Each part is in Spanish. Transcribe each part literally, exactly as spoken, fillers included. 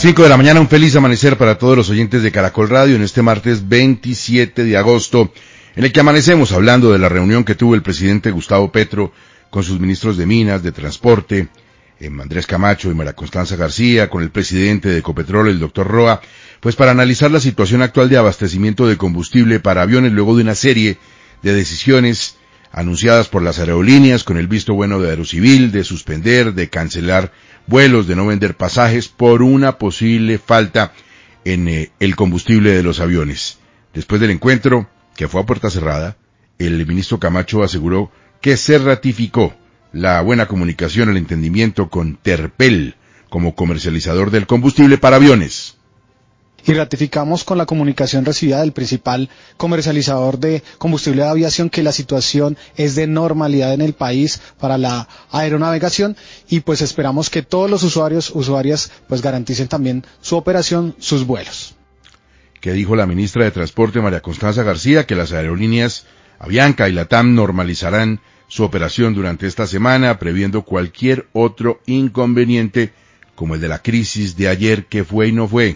Cinco de la mañana, un feliz amanecer para todos los oyentes de Caracol Radio en este martes veintisiete de agosto, en el que amanecemos hablando de la reunión que tuvo el presidente Gustavo Petro con sus ministros de Minas, de Transporte, eh, Andrés Camacho y María Constanza García, con el presidente de Ecopetrol, el doctor Roa, pues para analizar la situación actual de abastecimiento de combustible para aviones luego de una serie de decisiones anunciadas por las aerolíneas con el visto bueno de Aerocivil, de suspender, de cancelar vuelos, de no vender pasajes por una posible falta en eh, el combustible de los aviones. Después del encuentro, que fue a puerta cerrada, el ministro Camacho aseguró que se ratificó la buena comunicación, el entendimiento con Terpel como comercializador del combustible para aviones. Y ratificamos con la comunicación recibida del principal comercializador de combustible de aviación que la situación es de normalidad en el país para la aeronavegación y pues esperamos que todos los usuarios, usuarias pues garanticen también su operación, sus vuelos. ¿Qué dijo la ministra de Transporte María Constanza García? Que las aerolíneas Avianca y Latam normalizarán su operación durante esta semana, previendo cualquier otro inconveniente como el de la crisis de ayer que fue y no fue.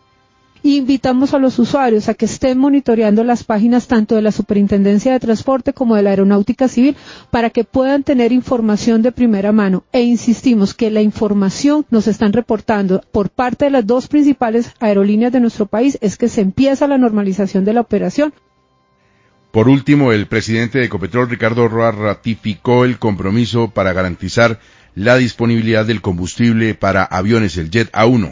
Invitamos a los usuarios a que estén monitoreando las páginas tanto de la Superintendencia de Transporte como de la Aeronáutica Civil para que puedan tener información de primera mano. E insistimos que la información nos están reportando por parte de las dos principales aerolíneas de nuestro país es que se empieza la normalización de la operación. Por último, el presidente de Ecopetrol, Ricardo Roa, ratificó el compromiso para garantizar la disponibilidad del combustible para aviones, el Jet A uno.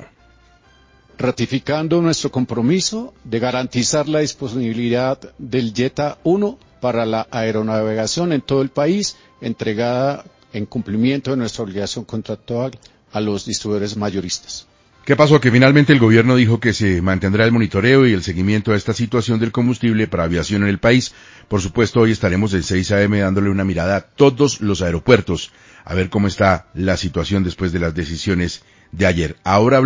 Ratificando nuestro compromiso de garantizar la disponibilidad del Jet A uno para la aeronavegación en todo el país, entregada en cumplimiento de nuestra obligación contractual a los distribuidores mayoristas. ¿Qué pasó? Que finalmente el gobierno dijo que se mantendrá el monitoreo y el seguimiento a esta situación del combustible para aviación en el país. Por supuesto, hoy estaremos en seis a eme dándole una mirada a todos los aeropuertos, a ver cómo está la situación después de las decisiones de ayer. Ahora